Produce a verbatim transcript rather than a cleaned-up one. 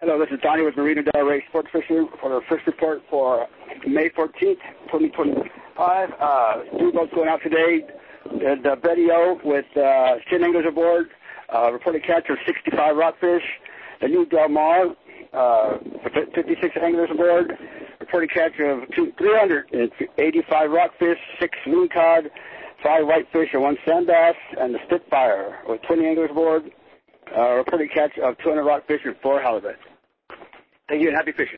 Hello, this is Donnie with Marina Del Rey Sports Fishing for the fish report for May fourteenth, twenty twenty-five. Uh, two boats going out today. The, the Betty O with uh, ten anglers aboard. Uh, reported catch of sixty-five rockfish. The new Del Mar, uh, fifty-six anglers aboard. Reported catch of two, three hundred eighty-five rockfish, six lingcod, five whitefish, and one sand bass. And the Spitfire with twenty anglers aboard. Uh, reported catch of two hundred rockfish and four halibut. Thank you and happy fishing.